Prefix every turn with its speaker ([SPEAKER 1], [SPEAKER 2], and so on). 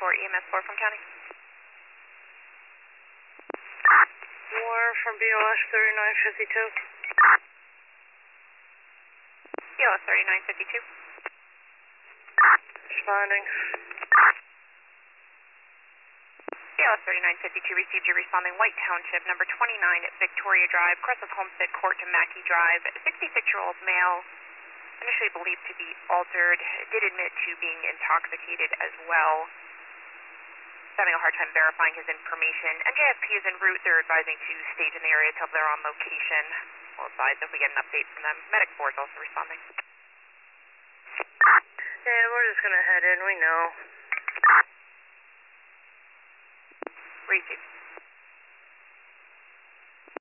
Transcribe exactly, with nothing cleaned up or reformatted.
[SPEAKER 1] for E M S four from County.
[SPEAKER 2] four from B O S thirty-nine fifty-two.
[SPEAKER 1] B O S thirty-nine fifty-two.
[SPEAKER 2] Responding.
[SPEAKER 1] B O S thirty-nine fifty-two received you responding White Township, number twenty-nine Victoria Drive, cross of Homestead Court to Mackey Drive. sixty-six-year-old male, initially believed to be altered, did admit to being intoxicated as well. Having a hard time verifying his information. N J S P is en route. They're advising to stage in the area until they're on location. We'll advise if we get an update from them. Medic four is also responding.
[SPEAKER 2] Yeah, we're just gonna head in, we know.
[SPEAKER 1] Receive.